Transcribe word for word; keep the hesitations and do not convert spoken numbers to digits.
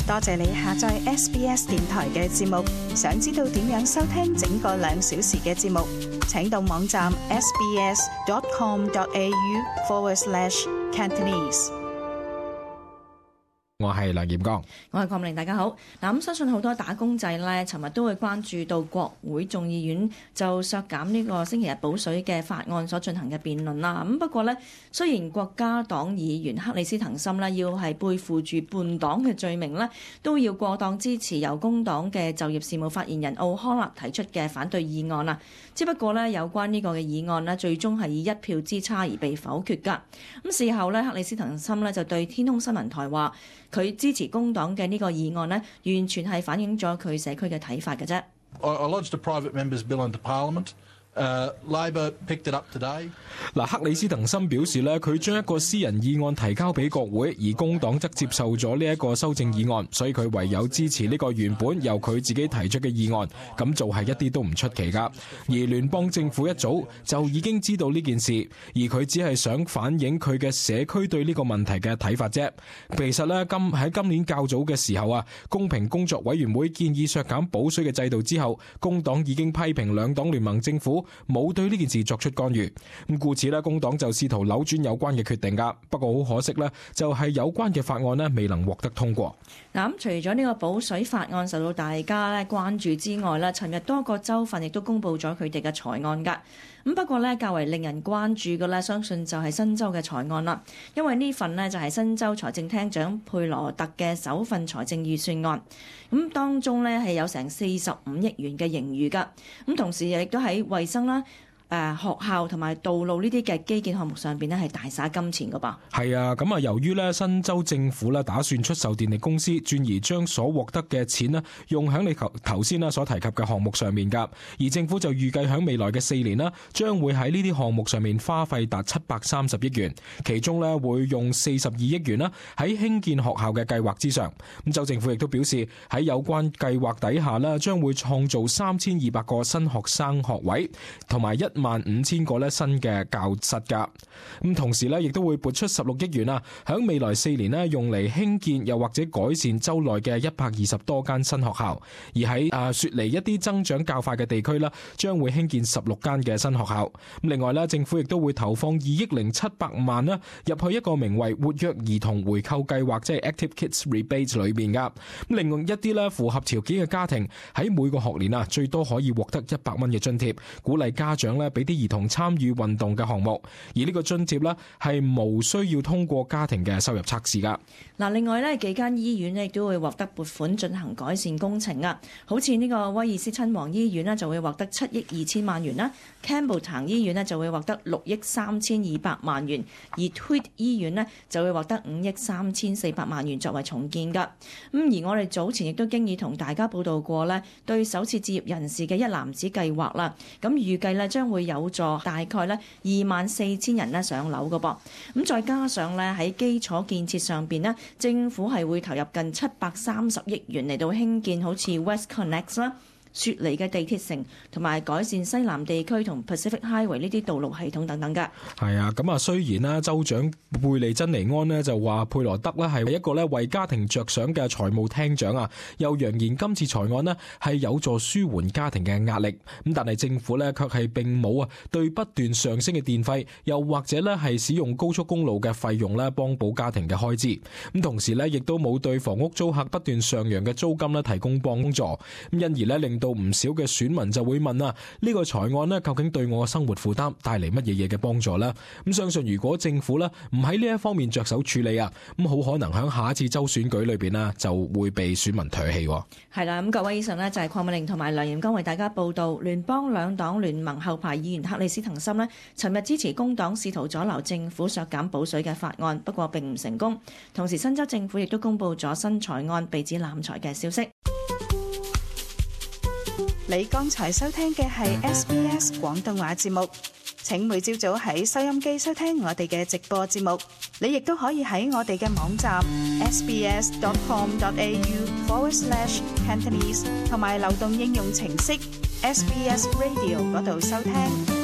多謝你下載 S B S 電台嘅節目。想知道點樣收聽整個兩小時嘅節目，請到網站 sbs.com.au forward slash Cantonese。 我係梁炎剛， 我係鄺明，大家好。嗱，咁相信好多打工仔咧，尋日都會關注到國會眾議院就削減呢個星期日補水嘅法案所進行嘅辯論啦。咁不過呢，雖然國家黨議員克里斯滕森呢要係背負住叛黨嘅罪名呢，都要過檔支持由工黨嘅就業事務發言人奧康納提出嘅反對議案啦。只不過呢，有關呢個嘅議案呢，最終係以一票之差而被否決㗎。咁事後呢，克里斯滕森呢就對天空新聞台話，佢支持工黨嘅呢個議案呢，完全係反映咗佢社區嘅睇法嘅啫。 I lodged a private member's bill into Parliament. Uh, Labor picked it up today. 嗱，克里斯滕森表示咧，佢將一個私人議案提交俾國會，而工黨則接受咗呢一個修正議案，所以佢唯有支持呢個原本由佢自己提出嘅議案。咁做係一啲都唔出奇噶。而聯邦政府一早就已經知道呢件事，而佢只係想反映佢嘅社區對呢個問題嘅睇法啫。其實咧，今喺今年較早嘅時候啊，公平工作委員會建議削減補水嘅制度之後，工黨已經批評兩黨聯盟政府冇對呢件事作出干預，咁故此咧，工黨就試圖扭轉有關嘅決定噶。不過好可惜咧，就係有關嘅法案咧未能獲得通過。 嗱，咁除咗呢個補水法案受到大家咧關注之外咧，尋日多個州份亦都公布咗佢哋嘅財案噶。咁不過咧，較為令人關注嘅咧，相信就係新州嘅財案啦，因為呢份呢就係新州財政廳長佩羅特嘅首份財政預算案。咁當中咧係有成四十五億元嘅盈餘噶。咁同時亦都喺衛生啦、誒學校同埋道路呢啲嘅基建項目上邊咧係大灑金錢噶噃。 係啊，咁啊由於咧新州政府咧打算出售電力公司，轉而將所獲得嘅錢咧用喺你頭頭先啦所提及嘅項目上面噶。而政府就預計喺未來嘅四年啦，將會喺呢啲項目上面花費達七百三十億元，其中咧會用四十二億元啦喺興建學校嘅計劃之上。咁州政府亦都表示喺有關計劃底下咧，將會創造三千二百個新學生學位，同埋一萬五千個咧新嘅教室噶。咁同時咧，亦都會撥出十六億元啊，響未來四年咧用嚟興建又或者改善州內嘅一百二十多間新學校。而喺誒雪梨一啲增長較快嘅地區啦，將會興建十六間嘅新學校。咁另外咧，政府亦都會投放二億零七百萬啦入去一個名為活躍兒童回購計劃，即係 Active Kids Rebate 裏邊噶。咁另外一啲咧符合條件嘅家庭喺每個學年啊，最多可以獲得一百蚊嘅津貼，鼓勵家長咧俾啲兒童參與運動嘅項目。而呢個津貼咧係無需要通過家庭嘅收入測試噶。 嗱，另外咧幾間醫院咧亦都會獲得撥款進行改善工程啊，好似呢個威爾斯親王醫院咧就會獲得七億二千萬元啦 ，Campbelltown 醫院咧就會獲得六億三千二百萬元，而 Tweed 醫院咧就會獲得五億三千四百萬元作為重建噶。咁而我哋早前亦都經已同大家報道過咧，對首次置業人士嘅一籃子計劃啦，咁預計咧將會有助大概咧二萬四千人咧上樓噶噃。咁再加上咧喺基礎建設上邊咧，政府係會投入近七百三十億元嚟到興建好似 West Connect 啦、雪梨嘅地鐵城，同埋改善西南地區同 Pacific Highway 呢啲道路系統等等㗎。 係啊，咁啊雖然啦，州長貝利珍尼安呢就話佩羅德呢係一個咧為家庭着想嘅財務廳長啊，又揚言今次財案呢係有助舒緩家庭嘅壓力。咁但係政府呢卻係並冇啊對不斷上升嘅電費，又或者呢係使用高速公路嘅費用呢幫補家庭嘅開支。咁同時呢亦都冇對房屋租客不斷上揚嘅租金呢提供幫助。咁因而呢令到唔少嘅選民就會問啊，呢個財案呢究竟對我嘅生活負擔帶嚟乜嘢嘢嘅幫助呢？咁相信如果政府呢唔喺呢一方面着手處理啊，咁好可能喺下一次州選舉裏邊呢就會被選民唾棄。 係啦，咁各位以上呢就係鄺美玲同埋梁炎剛為大家報道，聯邦兩黨聯盟後排議員克里斯滕森呢尋日支持工黨試圖阻撓政府削減補水嘅法案，不過並唔成功。同時新州政府亦都公布咗新財案被指濫財嘅消息。 你剛才收聽嘅係 S B S 廣東話節目，請每朝早喺收音機收聽我哋嘅直播節目。你亦都可以喺我哋嘅網站 sbs.com.au forward slash Cantonese 同埋流動應用程式 S B S Radio 嗰度收聽。